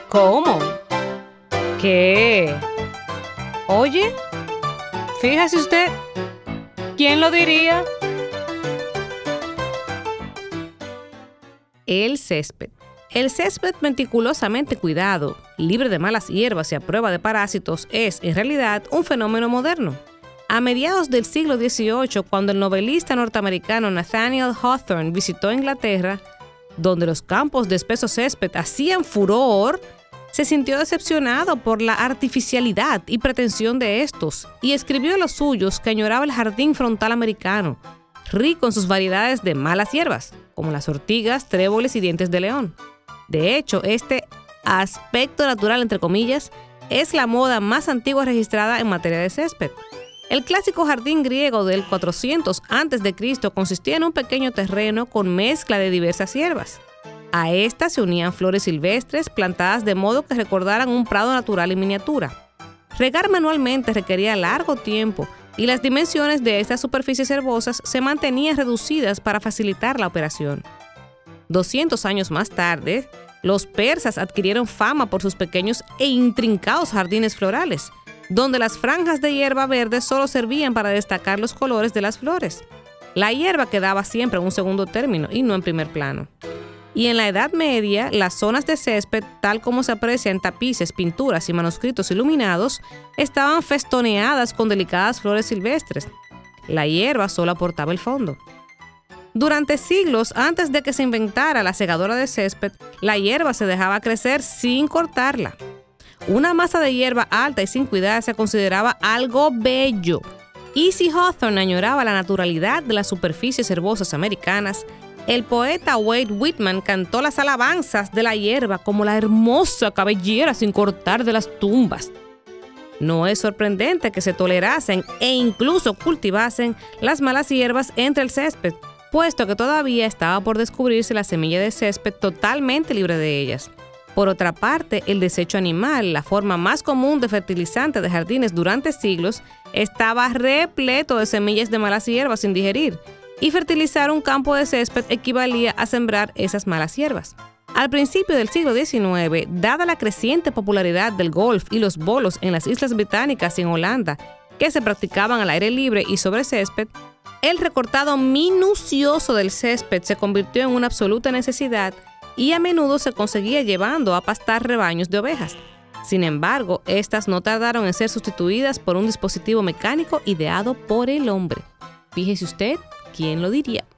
¿Cómo? ¿Qué? Oye, fíjese usted, ¿quién lo diría? El césped. El césped meticulosamente cuidado, libre de malas hierbas y a prueba de parásitos, es, en realidad, un fenómeno moderno. A mediados del siglo XVIII, cuando el novelista norteamericano Nathaniel Hawthorne visitó Inglaterra, donde los campos de espeso césped hacían furor, se sintió decepcionado por la artificialidad y pretensión de estos y escribió a los suyos que añoraba el jardín frontal americano, rico en sus variedades de malas hierbas, como las ortigas, tréboles y dientes de león. De hecho, este aspecto natural, entre comillas, es la moda más antigua registrada en materia de césped. El clásico jardín griego del 400 a.C. consistía en un pequeño terreno con mezcla de diversas hierbas. A estas se unían flores silvestres plantadas de modo que recordaran un prado natural en miniatura. Regar manualmente requería largo tiempo y las dimensiones de estas superficies herbosas se mantenían reducidas para facilitar la operación. 200 años más tarde, los persas adquirieron fama por sus pequeños e intrincados jardines florales, donde las franjas de hierba verde solo servían para destacar los colores de las flores. La hierba quedaba siempre en un segundo término y no en primer plano. Y en la Edad Media, las zonas de césped, tal como se aprecia en tapices, pinturas y manuscritos iluminados, estaban festoneadas con delicadas flores silvestres. La hierba solo aportaba el fondo. Durante siglos, antes de que se inventara la segadora de césped, la hierba se dejaba crecer sin cortarla. Una masa de hierba alta y sin cuidar se consideraba algo bello. Y si Hawthorne añoraba la naturalidad de las superficies herbosas americanas, el poeta Wade Whitman cantó las alabanzas de la hierba como la hermosa cabellera sin cortar de las tumbas. No es sorprendente que se tolerasen e incluso cultivasen las malas hierbas entre el césped, puesto que todavía estaba por descubrirse la semilla de césped totalmente libre de ellas. Por otra parte, el desecho animal, la forma más común de fertilizante de jardines durante siglos, estaba repleto de semillas de malas hierbas sin digerir, y fertilizar un campo de césped equivalía a sembrar esas malas hierbas. Al principio del siglo XIX, dada la creciente popularidad del golf y los bolos en las Islas Británicas y en Holanda, que se practicaban al aire libre y sobre césped, el recortado minucioso del césped se convirtió en una absoluta necesidad y a menudo se conseguía llevando a pastar rebaños de ovejas. Sin embargo, estas no tardaron en ser sustituidas por un dispositivo mecánico ideado por el hombre. Fíjese usted, ¿quién lo diría?